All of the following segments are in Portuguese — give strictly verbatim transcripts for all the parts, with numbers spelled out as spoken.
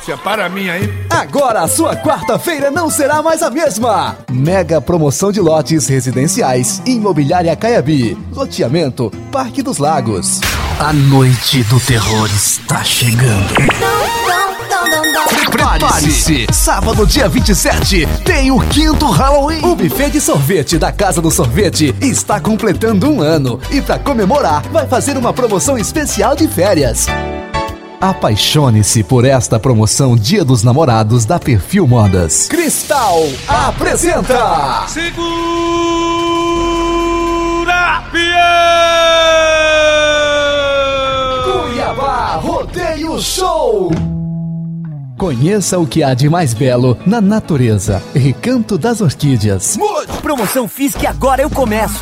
Separa a minha aí. Agora a sua quarta-feira não será mais a mesma. Mega promoção de lotes residenciais Imobiliária Caiabi. Loteamento Parque dos Lagos. A noite do terror está chegando. Prepare-se! Sábado, dia vinte e sete, tem o quinto Halloween. O buffet de sorvete da Casa do Sorvete está completando um ano. E para comemorar, vai fazer uma promoção especial de férias. Apaixone-se por esta promoção Dia dos Namorados da Perfil Modas. Cristal apresenta... Segura, fiel! Cuiabá Rodeio Show! Conheça o que há de mais belo na natureza. Recanto das Orquídeas. Mude! Promoção Fisk, agora eu começo.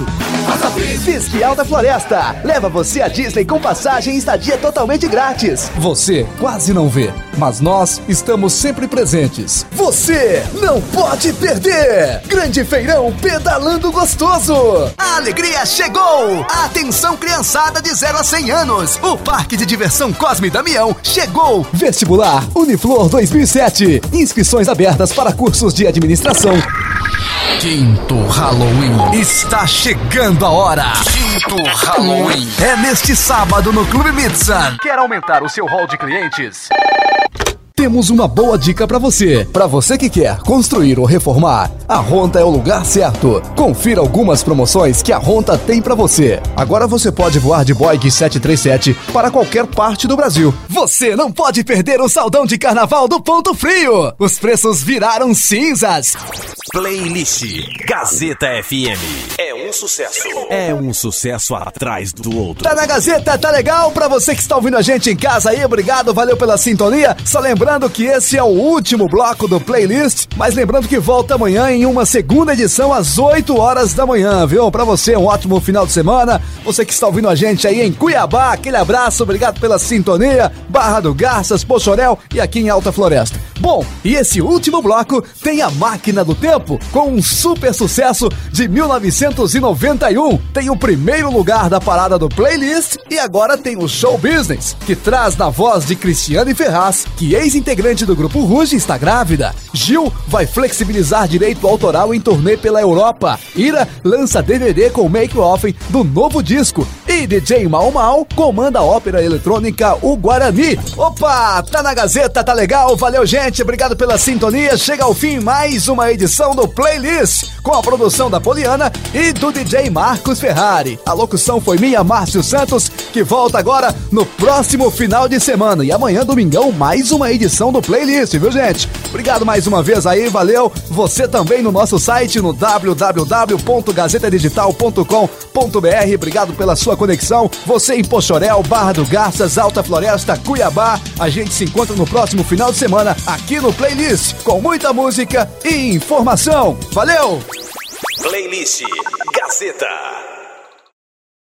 Fisk Alta Floresta. Leva você a Disney com passagem e estadia totalmente grátis. Você quase não vê, mas nós estamos sempre presentes. Você não pode perder. Grande feirão pedalando gostoso. A alegria chegou. Atenção criançada de zero a cem anos. O Parque de Diversão Cosme Damião chegou. Vestibular Uniflor dois mil e sete. Inscrições abertas para cursos de administração. Quinto Halloween. Está chegando a hora. Quinto Halloween. É neste sábado no Clube Mitsan. Quer aumentar o seu hall de clientes? Temos uma boa dica pra você. Pra você que quer construir ou reformar, a Ronta é o lugar certo. Confira algumas promoções que a Ronta tem pra você. Agora você pode voar de Boeing sete três sete para qualquer parte do Brasil. Você não pode perder o saldão de carnaval do Ponto Frio. Os preços viraram cinzas. Playlist Gazeta F M. É um sucesso. É um sucesso atrás do outro. Tá na Gazeta, tá legal? Pra você que está ouvindo a gente em casa aí, obrigado, valeu pela sintonia. Só lembrando que esse é o último bloco do playlist, mas lembrando que volta amanhã em uma segunda edição às oito horas da manhã, viu? Pra você, um ótimo final de semana. Você que está ouvindo a gente aí em Cuiabá, aquele abraço, obrigado pela sintonia. Barra do Garças, Pochorel e aqui em Alta Floresta. Bom, e esse último bloco tem a Máquina do Tempo, com um super sucesso de mil novecentos e noventa e um. Tem o primeiro lugar da parada do playlist e agora tem o Show Business, que traz na voz de Cristiane Ferraz, que ex-integrante do Grupo Ruge está grávida. Gil vai flexibilizar direito autoral em turnê pela Europa. Ira lança D V D com make-off do novo disco. E D J Mau Mau comanda a ópera eletrônica O Guarani. Opa, tá na Gazeta, tá legal? Valeu, gente, obrigado pela sintonia. Chega ao fim mais uma edição do Playlist, com a produção da Poliana e do D J Marcos Ferrari. A locução foi minha, Márcio Santos, que volta agora no próximo final de semana. E amanhã, domingão, mais uma edição do Playlist, viu, gente? Obrigado mais uma vez aí, valeu. Você também no nosso site, no w w w ponto gazeta digital ponto com ponto b r. Obrigado pela sua conexão. Você em Pochorel, Barra do Garças, Alta Floresta, Cuiabá. A gente se encontra no próximo final de semana aqui no Playlist, com muita música e informação. Valeu! Playlist Gazeta.